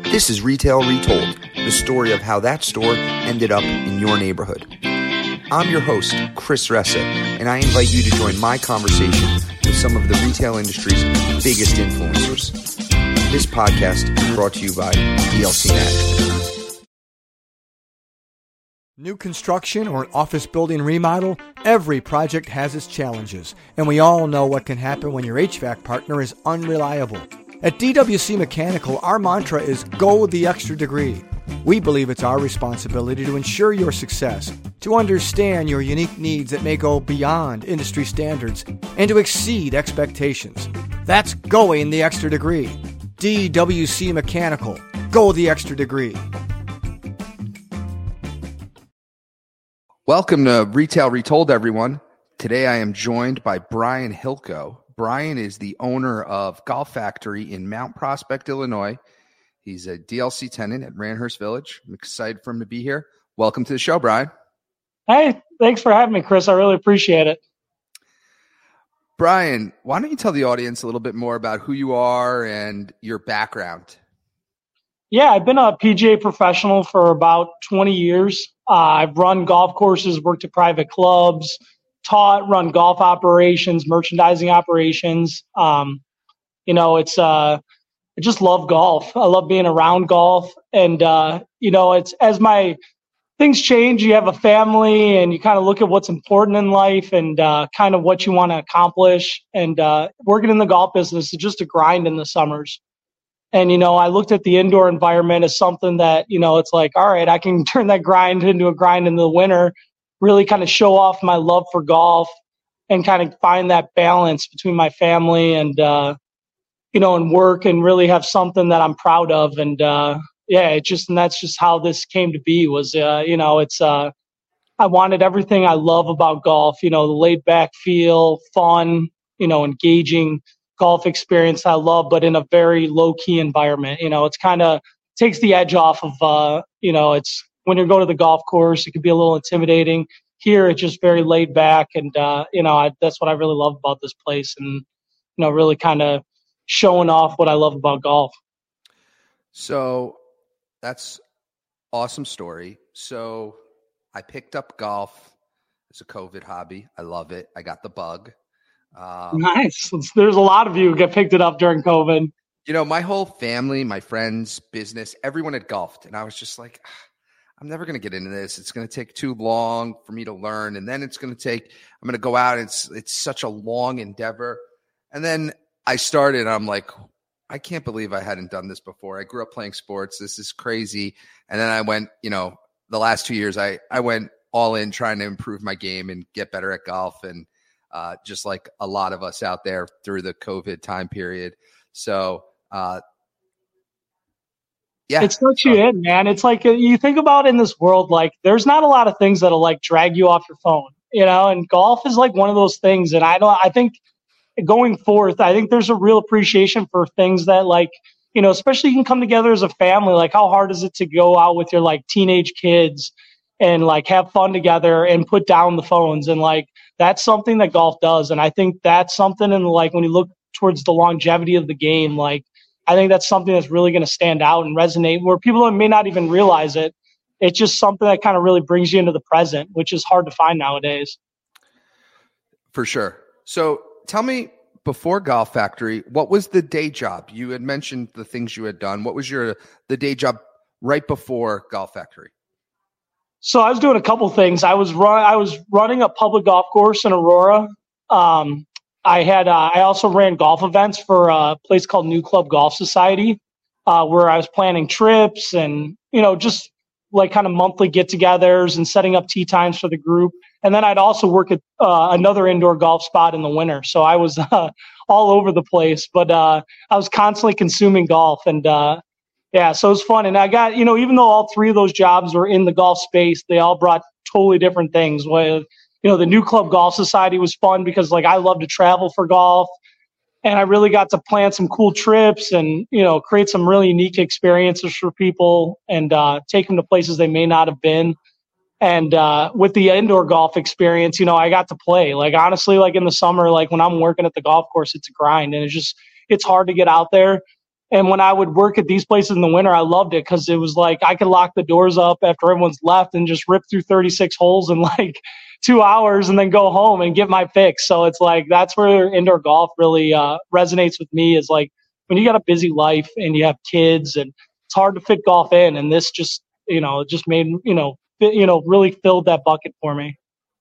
This is Retail Retold, the story of how that store ended up in your neighborhood. I'm your host, Chris Ressa, and I invite you to join my conversation with some of the retail industry's biggest influencers. This podcast is brought to you by DLC Mag. New construction or an office building remodel, every project has its challenges, and we all know what can happen when your HVAC partner is unreliable. At DWC Mechanical, our mantra is go the extra degree. We believe it's our responsibility to ensure your success, to understand your unique needs that may go beyond industry standards, and to exceed expectations. That's going the extra degree. DWC Mechanical, go the extra degree. Welcome to Retail Retold, everyone. Today I am joined by Brian Hilko. Brian is the owner of Golf Factory in Mount Prospect, Illinois. He's a DLC tenant at Randhurst Village. I'm excited for him to be here. Welcome to the show, Brian. Hey, thanks for having me, Chris. I really appreciate it. Brian, why don't you tell the audience a little bit more about who you are and your background? Yeah, I've been a PGA professional for about 20 years. I've run golf courses, worked at private clubs, taught, run golf operations, merchandising operations. I just love golf. I love being around golf. And, it's as my things change, you have a family and you kind of look at what's important in life and kind of what you want to accomplish. And working in the golf business is just a grind in the summers. And, I looked at the indoor environment as something that, it's like, all right, I can turn that grind into a grind in the winter, really kind of show off my love for golf and kind of find that balance between my family and, and work and really have something that I'm proud of. And, and that's just how this came to be was, I wanted everything I love about golf, the laid back feel, fun, engaging golf experience I love, but in a very low key environment. It's kind of takes the edge off of, it's when you go to the golf course, it can be a little intimidating. Here, it's just very laid back. And, that's what I really love about this place and, really kind of showing off what I love about golf. So that's awesome story. So I picked up golf as a COVID hobby. I love it. I got the bug. Nice. There's a lot of you who get picked it up during COVID. My whole family, my friends, business, everyone had golfed. And I was just like, I'm never going to get into this. It's going to take too long for me to learn. And then I'm going to go out. And it's such a long endeavor. And then I started, I'm like, I can't believe I hadn't done this before. I grew up playing sports. This is crazy. And then I went, the last 2 years, I went all in trying to improve my game and get better at golf. And just like a lot of us out there through the COVID time period. So, yeah, it's what you in, man. It's like you think about in this world, like there's not a lot of things that'll like drag you off your phone, and golf is like one of those things. And I think going forth, I think there's a real appreciation for things that like, especially you can come together as a family. Like how hard is it to go out with your like teenage kids and like have fun together and put down the phones. And like, that's something that golf does. And I think that's something in like, when you look towards the longevity of the game, like, I think that's something that's really going to stand out and resonate where people may not even realize it. It's just something that kind of really brings you into the present, which is hard to find nowadays. For sure. So tell me, before Golf Factory, what was the day job? You had mentioned the things you had done. What was the day job right before Golf Factory? So I was doing a couple things. I was running a public golf course in Aurora. I also ran golf events for a place called New Club Golf Society, where I was planning trips and, just like kind of monthly get-togethers and setting up tee times for the group. And then I'd also work at another indoor golf spot in the winter. So I was all over the place, but I was constantly consuming golf. And so it was fun. And I got, even though all three of those jobs were in the golf space, they all brought totally different things. The New Club Golf Society was fun because like I love to travel for golf and I really got to plan some cool trips and, create some really unique experiences for people and take them to places they may not have been. And with the indoor golf experience, I got to play. Like honestly, like in the summer, like when I'm working at the golf course, it's a grind and it's hard to get out there. And when I would work at these places in the winter, I loved it because it was like I could lock the doors up after everyone's left and just rip through 36 holes in like 2 hours and then go home and get my fix. So it's like that's where indoor golf really resonates with me, is like when you got a busy life and you have kids and it's hard to fit golf in. And this just, just made, really filled that bucket for me.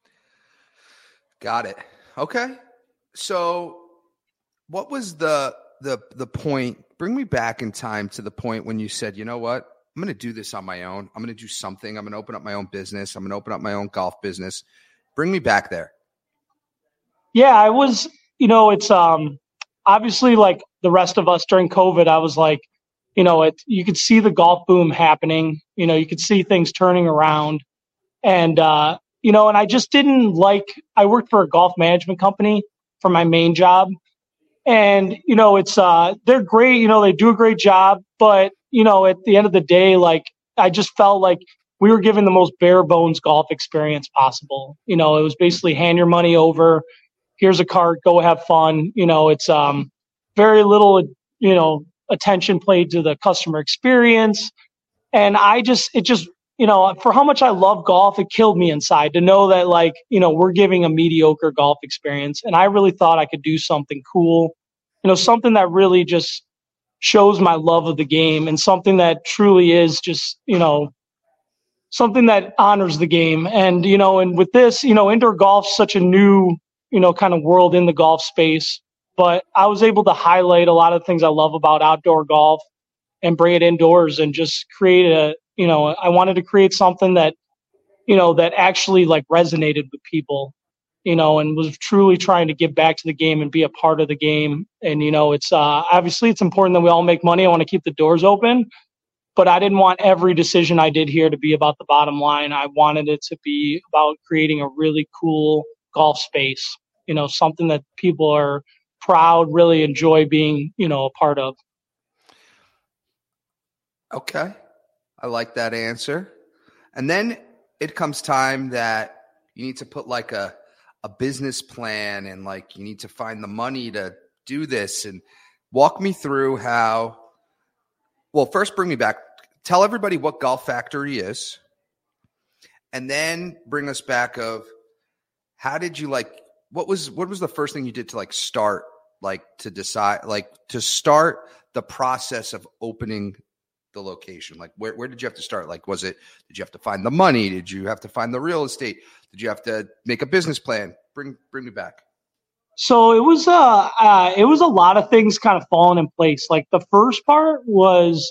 Got it. Okay. So what was the point? Bring me back in time to the point when you said, you know what, I'm going to do this on my own. I'm going to do something. I'm going to open up my own business. I'm going to open up my own golf business. Bring me back there. Yeah, I was, it's obviously like the rest of us during COVID, I was like, you could see the golf boom happening. You could see things turning around. And, and I just didn't I worked for a golf management company for my main job. And, it's, they're great, they do a great job, but, at the end of the day, like, I just felt like we were given the most bare bones golf experience possible. It was basically hand your money over, here's a cart, go have fun. It's, very little, attention paid to the customer experience. And for how much I love golf, it killed me inside to know that we're giving a mediocre golf experience. And I really thought I could do something cool, something that really just shows my love of the game and something that truly is just, something that honors the game. And, and with this, indoor golf's such a new, kind of world in the golf space, but I was able to highlight a lot of the things I love about outdoor golf and bring it indoors and just create I wanted to create something that, that actually resonated with people, and was truly trying to give back to the game and be a part of the game. And, it's obviously it's important that we all make money. I want to keep the doors open, but I didn't want every decision I did here to be about the bottom line. I wanted it to be about creating a really cool golf space, something that people are proud, really enjoy being, a part of. Okay. I like that answer. And then it comes time that you need to put a business plan and you need to find the money to do this, and walk me through how. Well, first bring me back. Tell everybody what Golf Factory is, and then bring us back of how did you what was the first thing you did to start to decide to start the process of opening the location? Where did you have to start? Did you have to find the money? Did you have to find the real estate? Did you have to make a business plan? Bring me back. So it was a lot of things kind of falling in place. The first part was,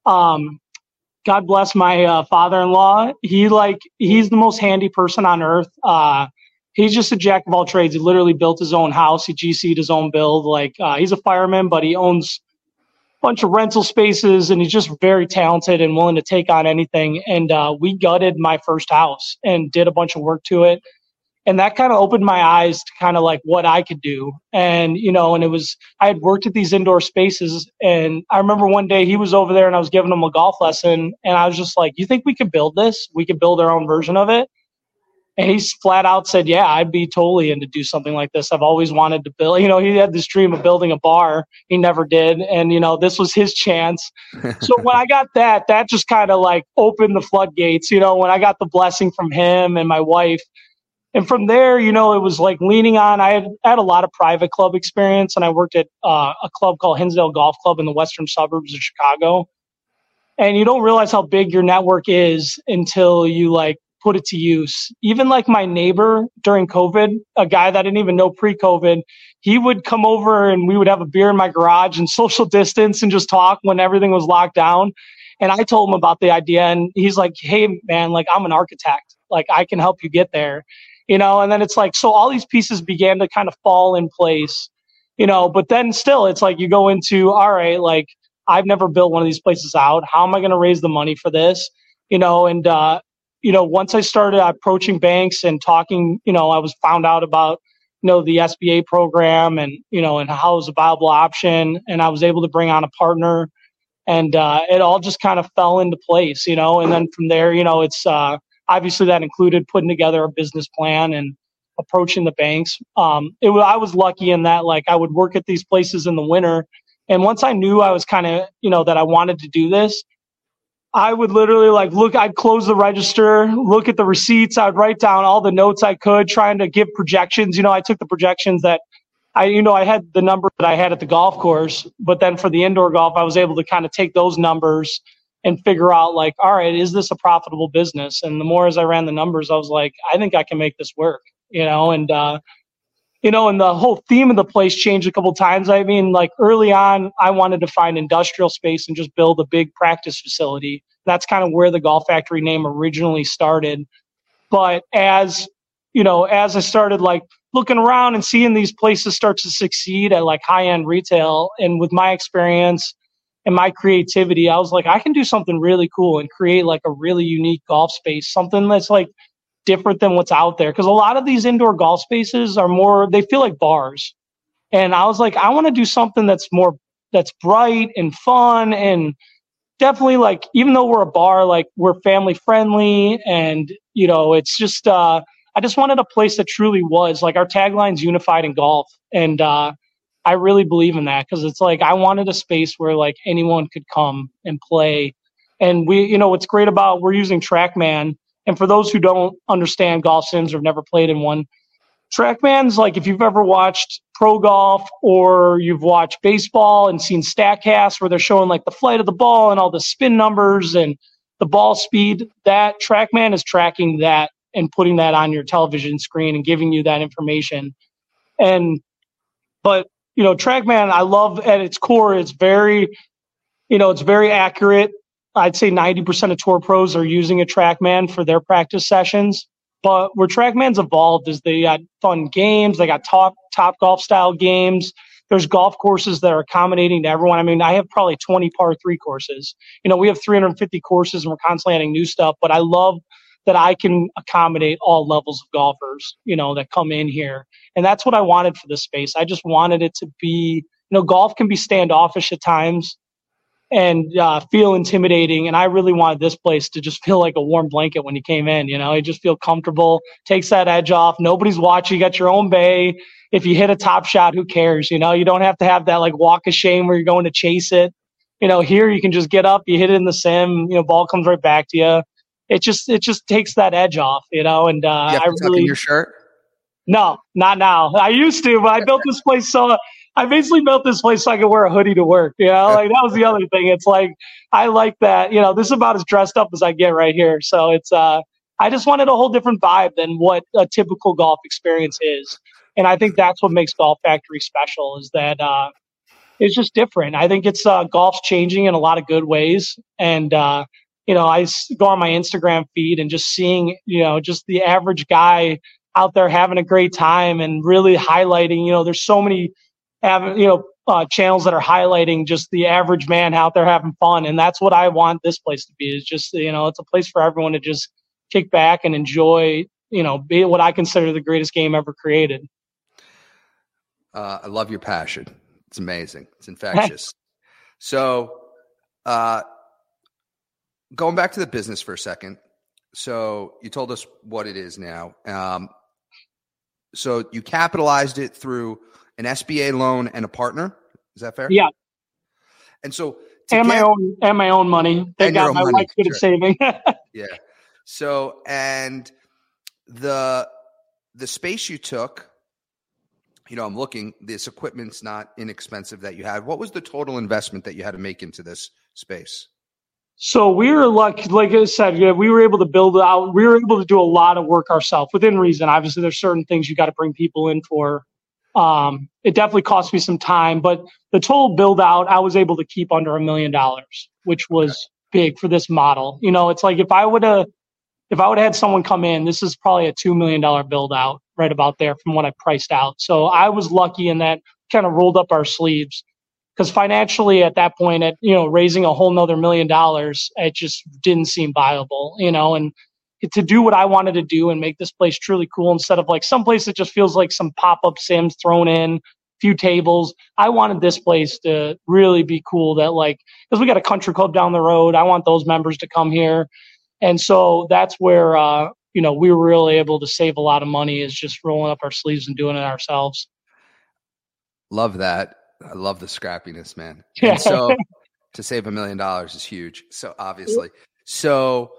God bless my father-in-law. He's the most handy person on earth. He's just a jack of all trades. He literally built his own house. He GC'd his own build. He's a fireman, but he owns bunch of rental spaces, and he's just very talented and willing to take on anything. And we gutted my first house and did a bunch of work to it. And that kind of opened my eyes to kind of what I could do. And, and it was, I had worked at these indoor spaces, and I remember one day he was over there and I was giving him a golf lesson, and I was just like, you think we could build this? We could build our own version of it. And he flat out said, yeah, I'd be totally in to do something like this. I've always wanted to build, he had this dream of building a bar. He never did. And, this was his chance. So when I got that just kind of opened the floodgates, when I got the blessing from him and my wife. And from there, it was leaning on, I had a lot of private club experience, and I worked at a club called Hinsdale Golf Club in the western suburbs of Chicago. And you don't realize how big your network is until you put it to use. Even my neighbor during COVID, a guy that I didn't even know pre-COVID, he would come over and we would have a beer in my garage and social distance and just talk when everything was locked down. And I told him about the idea, and he's like, hey man, I'm an architect. I can help you get there, and then it's so all these pieces began to kind of fall in place, but then still it's you go into, all right, I've never built one of these places out. How am I going to raise the money for this? Once I started approaching banks and talking, I was found out about, the SBA program and, and how it was a viable option. And I was able to bring on a partner, and it all just kind of fell into place, and then from there, it's obviously that included putting together a business plan and approaching the banks. I was lucky in that, I would work at these places in the winter And once I knew I was kind of, that I wanted to do this, I would literally I'd close the register, look at the receipts. I would write down all the notes I could, trying to give projections. I took the projections that I had the number that I had at the golf course, but then for the indoor golf, I was able to kind of take those numbers and figure out all right, is this a profitable business? And the more as I ran the numbers, I was like, I think I can make this work, and the whole theme of the place changed a couple of times. I mean, early on, I wanted to find industrial space and just build a big practice facility. That's kind of where the Golf Factory name originally started. But as I started looking around and seeing these places start to succeed at high-end retail, and with my experience and my creativity, I was like, I can do something really cool and create a really unique golf space, something that's different than what's out there. Because a lot of these indoor golf spaces they feel like bars. And I was like, I want to do something that's bright and fun, and definitely even though we're a bar, we're family friendly, and it's just I just wanted a place that truly was our tagline's unified in golf. And I really believe in that, because it's I wanted a space where anyone could come and play. And what's great about, we're using TrackMan. And for those who don't understand golf sims or have never played in one, TrackMan's if you've ever watched pro golf or you've watched baseball and seen StatCast where they're showing the flight of the ball and all the spin numbers and the ball speed, that TrackMan is tracking that and putting that on your television screen and giving you that information. But TrackMan, I love at its core, it's very accurate. I'd say 90% of tour pros are using a TrackMan for their practice sessions. But where TrackMan's evolved is they got fun games. They got top golf style games. There's golf courses that are accommodating to everyone. I mean, I have probably 20 par 3 courses. We have 350 courses and we're constantly adding new stuff. But I love that I can accommodate all levels of golfers, that come in here. And that's what I wanted for this space. I just wanted it to be, golf can be standoffish at times and feel intimidating. And I really wanted this place to just feel like a warm blanket when you came in. You just feel comfortable, takes that edge off. Nobody's watching. You got your own bay. If you hit a top shot, who cares? You don't have to have that walk of shame where you're going to chase it. Here you can just get up, you hit it in the sim, ball comes right back to you. It just takes that edge off, and you have to tuck in your shirt? No, not now. I used to, but I built this place I basically built this place so I could wear a hoodie to work. That was the other thing. It's I like that. This is about as dressed up as I get right here. So it's I just wanted a whole different vibe than what a typical golf experience is, and I think that's what makes Golf Factory special. Is that it's just different. I think it's golf's changing in a lot of good ways, and I go on my Instagram feed and just seeing just the average guy out there having a great time and really highlighting. There's so many channels that are highlighting just the average man out there having fun. And that's what I want this place to be, is just, it's a place for everyone to just kick back and enjoy, be what I consider the greatest game ever created. I love your passion. It's amazing. It's infectious. So, going back to the business for a second. So you told us what it is now. So you capitalized it through an SBA loan and a partner. Is that fair? Yeah. And so, my own money. Thank God my wife's good at saving. Yeah. So, and the space you took, I'm looking, this equipment's not inexpensive that you had. What was the total investment that you had to make into this space? So we were lucky, like I said, we were able to build out. We were able to do a lot of work ourselves within reason. Obviously, there's certain things you got to bring people in for. It definitely cost me some time, but the total build out, I was able to keep under $1 million, which was big for this model. It's if I would have had someone come in, this is probably a $2 million build out right about there from what I priced out. So I was lucky in that, kind of rolled up our sleeves. Because financially at that point, raising a whole nother $1 million, it just didn't seem viable, and to do what I wanted to do and make this place truly cool instead of some place that just feels like some pop-up sims thrown in, a few tables. I wanted this place to really be cool, that because we got a country club down the road. I want those members to come here. And so that's where, we were really able to save a lot of money, is just rolling up our sleeves and doing it ourselves. Love that. I love the scrappiness, man. Yeah. And so to save $1 million is huge. So obviously, so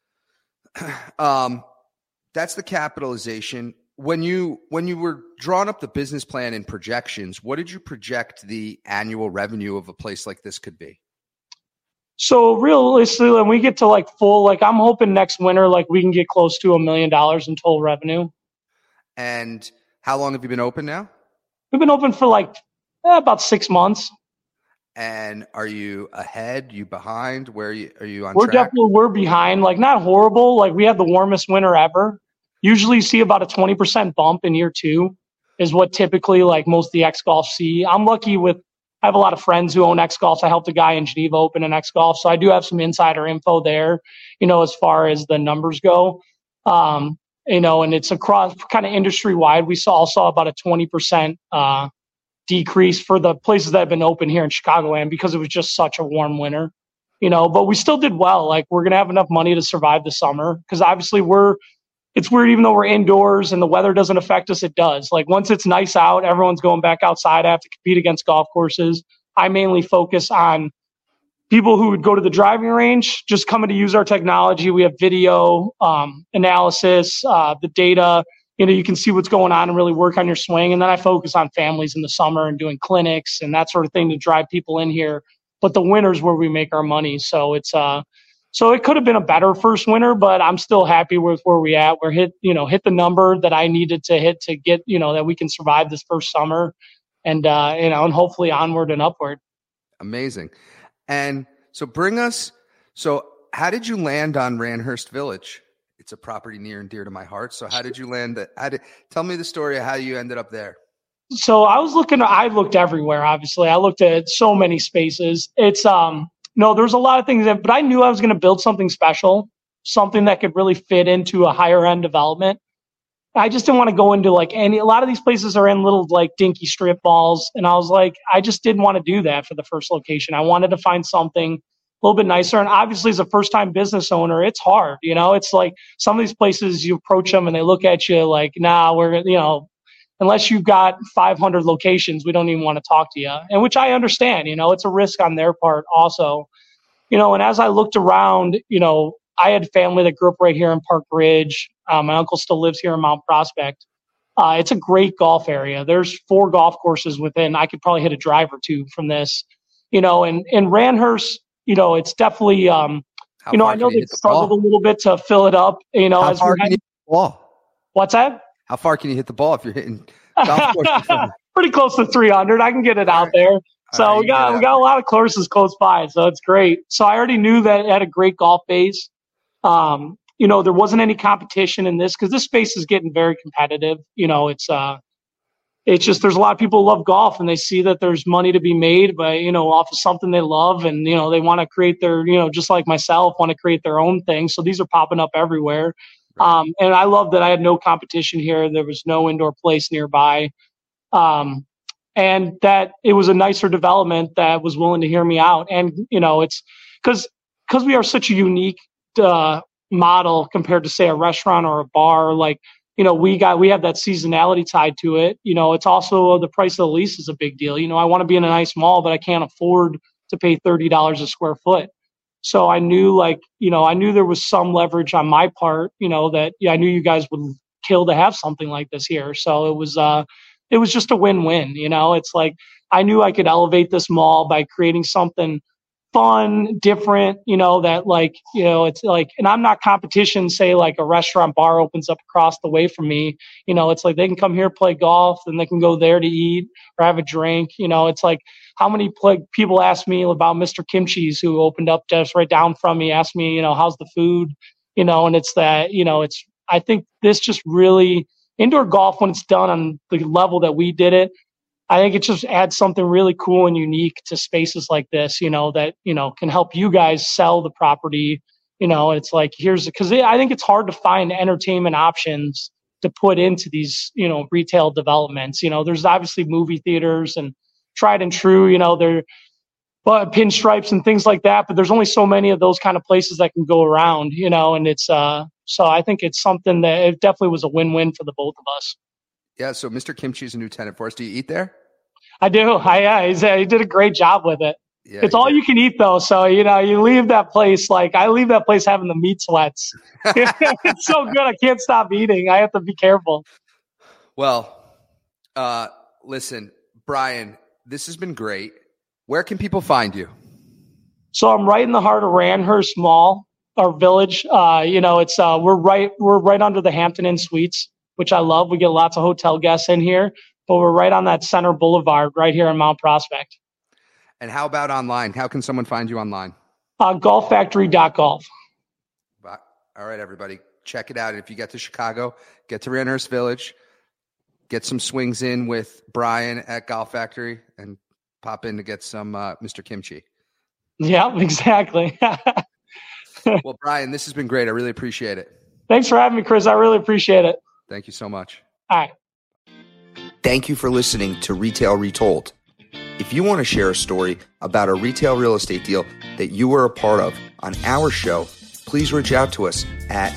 that's the capitalization. When you were drawing up the business plan and projections, what did you project the annual revenue of a place like this could be? So realistically, when we get to like full, like I'm hoping next winter, like we can get close to $1 million in total revenue. And how long have you been open now? We've been open for like about 6 months. And are you ahead? You behind? Where are you on We're track? we're behind. Like not horrible. Like we had the warmest winter ever. Usually you see about a 20% bump in year 2 is what typically like most of the X Golf see. I'm lucky I have a lot of friends who own X Golf. I helped a guy in Geneva open an X Golf. So I do have some insider info there, as far as the numbers go. And it's across kind of industry wide. We saw about a 20% decrease for the places that have been open here in Chicagoland because it was just such a warm winter, but we still did well. Like we're going to have enough money to survive the summer because obviously it's weird, even though we're indoors and the weather doesn't affect us, it does. Like once it's nice out, everyone's going back outside. I have to compete against golf courses. I mainly focus on people who would go to the driving range, just coming to use our technology. We have video analysis, the data. You can see what's going on and really work on your swing. And then I focus on families in the summer and doing clinics and that sort of thing to drive people in here. But the winter's where we make our money. So it's so it could have been a better first winter, but I'm still happy with where we at. We're hit the number that I needed to hit to get, that we can survive this first summer and and hopefully onward and upward. Amazing. And so how did you land on Randhurst Village? It's a property near and dear to my heart. So how did you land that? Tell me the story of how you ended up there. So I looked everywhere. Obviously I looked at so many spaces. It's, no, there's a lot of things but I knew I was going to build something special, something that could really fit into a higher end development. I just didn't want to go into a lot of these places are in little like dinky strip malls. And I was like, I just didn't want to do that for the first location. I wanted to find something a little bit nicer. And obviously as a first time business owner, it's hard. It's like some of these places you approach them and they look at you like, nah, unless you've got 500 locations, we don't even want to talk to you. And which I understand, it's a risk on their part also, and as I looked around, I had family that grew up right here in Park Ridge. My uncle still lives here in Mount Prospect. It's a great golf area. There's 4 golf courses within. I could probably hit a drive or 2 from this, and Randhurst, it's definitely, I know they struggled a little bit to fill it up, How far can you hit the ball? What's that? How far can you hit the ball if you're hitting golf courses? Pretty close to 300. I can get it out there. So we got a lot of courses close by, so it's great. So I already knew that it had a great golf base. There wasn't any competition in this because this space is getting very competitive. It's just there's a lot of people who love golf and they see that there's money to be made by off of something they love and they want to create their just like myself want to create their own thing. So these are popping up everywhere. Right. And I love that I had no competition here. There was no indoor place nearby. And that it was a nicer development that was willing to hear me out. And, it's because we are such a unique model compared to, say, a restaurant or a bar. Like, we have that seasonality tied to it. It's also the price of the lease is a big deal. I want to be in a nice mall, but I can't afford to pay $30 a square foot. So I knew there was some leverage on my part, that I knew you guys would kill to have something like this here. So it was just a win-win. It's like I knew I could elevate this mall by creating something fun, different, it's like, and I'm not competition, say like a restaurant bar opens up across the way from me, it's like they can come here, play golf, and they can go there to eat or have a drink. It's like how many people ask me about Mr. Kimchi's who opened up just right down from me, asked me, how's the food, and it's that, I think this just really indoor golf when it's done on the level that we did it, I think it just adds something really cool and unique to spaces like this, that, can help you guys sell the property, it's like, because I think it's hard to find entertainment options to put into these, retail developments. There's obviously movie theaters and tried and true, they're pinstripes and things like that, but there's only so many of those kind of places that can go around, and it's, so I think it's something that it definitely was a win-win for the both of us. Yeah. So Mr. Kimchi's a new tenant for us. Do you eat there? I do. He did a great job with it. Yeah, it's all you can eat though. So, you leave that place. Like I leave that place having the meat sweats. It's so good. I can't stop eating. I have to be careful. Well, listen, Brian, this has been great. Where can people find you? So I'm right in the heart of Randhurst Mall, our village. It's we're right under the Hampton Inn Suites, which I love. We get lots of hotel guests in here, but we're right on that center boulevard right here in Mount Prospect. And how about online? How can someone find you online? Golffactory.golf. All right, everybody, check it out. If you get to Chicago, get to Randhurst Village, get some swings in with Brian at Golf Factory, and pop in to get some Mr. Kimchi. Yeah, exactly. Well, Brian, this has been great. I really appreciate it. Thanks for having me, Chris. I really appreciate it. Thank you so much. All right. Thank you for listening to Retail Retold. If you want to share a story about a retail real estate deal that you were a part of on our show, please reach out to us at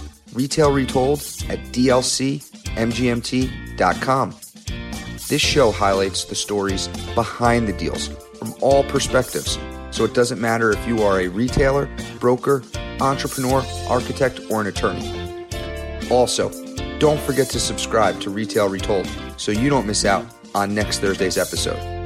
retailretold@dlcmgmt.com. This show highlights the stories behind the deals from all perspectives, so it doesn't matter if you are a retailer, broker, entrepreneur, architect, or an attorney. Also, don't forget to subscribe to Retail Retold so you don't miss out on next Thursday's episode.